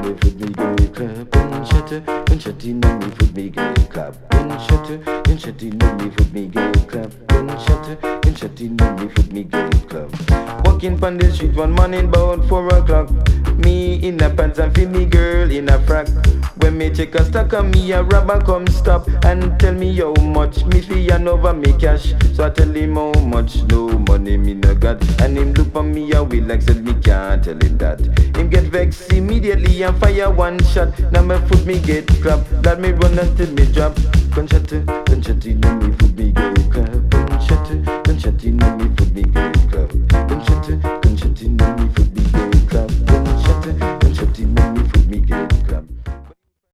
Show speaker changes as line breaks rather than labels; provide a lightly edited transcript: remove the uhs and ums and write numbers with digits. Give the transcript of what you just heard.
me foot me girl clap. When shut in me foot me girl clap. When shut in me foot me girl clap. When shut in me foot me girl clap. Walking pon the street one morning about 4 o'clock. Me in a pants and feel me girl in a frack. When me check a stack of me a robber come stop and tell me how much me fee and over me cash. So I tell him how much, no money me no got. And him look on me a way like said me can't tell him that. Him get vexed immediately and fire one shot. Now my foot me get crap, that me run until me drop. Gunshot in me foot me get crap. Gunshot in me foot me get crap.